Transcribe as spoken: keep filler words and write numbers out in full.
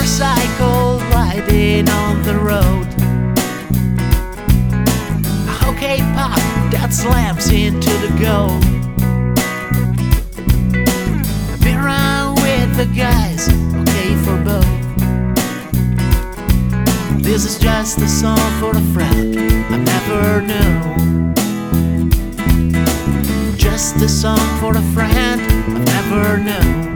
motorcycle riding on the road. A hockey puck that slams into the goal. Be around with the guys, okay for both. This is just a song for a friend I never knew. Just a song for a friend I never knew.